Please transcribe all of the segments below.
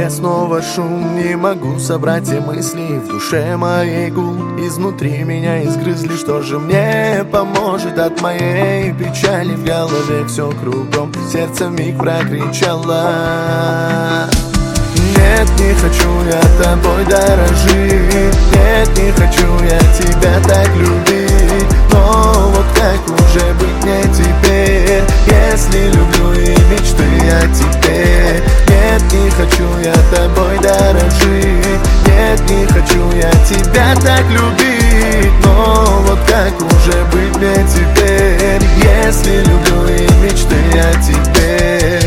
голове снова шум, не могу собрать все мысли, в душе моей гул. Изнутри меня изгрызли, что же мне поможет от моей печали? В голове все кругом, сердце вмиг прокричало: нет, не хочу я тобой дорожить, нет, не хочу я тебя так любить. Но вот как уже быть мне теперь, если люблю и мечты о тебе? Нет, не хочу я тобой дорожить, нет, не хочу я тебя так любить. Но вот как уже быть мне теперь, если люблю и мечты о тебе?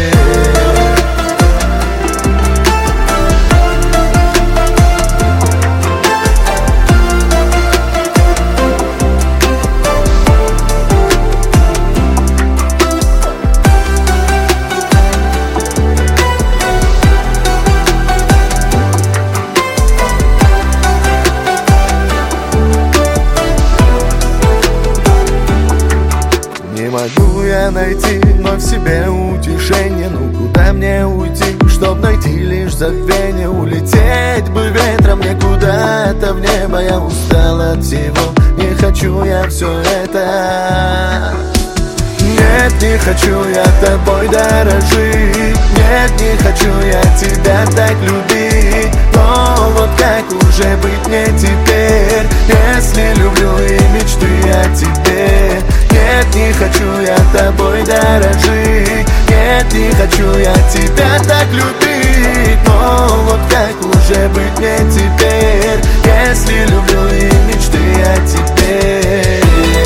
Не могу я найти вновь себе утешение. Ну куда мне уйти, чтоб найти лишь забвение? Улететь бы ветром мне куда-то в небо. Я устал от всего, не хочу я все это. Нет, не хочу я тобой дорожить, нет, не хочу я тебя так любить. Но вот как уже быть мне теперь, если люблю и мечты о тебе? Нет, не хочу я тобой дорожить, нет, не хочу я тебя так любить. Но вот как уже быть мне теперь, если люблю и мечты о тебе?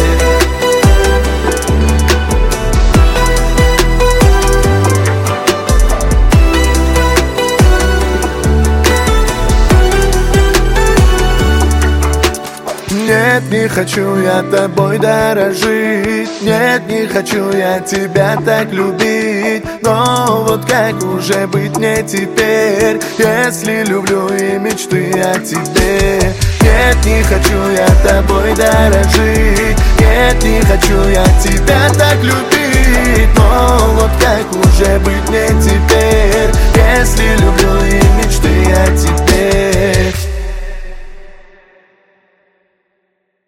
Нет, не хочу я тобой дорожить, нет, не хочу я тебя так любить. Но вот как уже быть мне теперь, если люблю и мечты о тебе? Нет, не хочу я тобой дорожить, нет, не хочу я тебя так любить. Но вот как уже быть мне теперь, если люблю и мечты о тебе?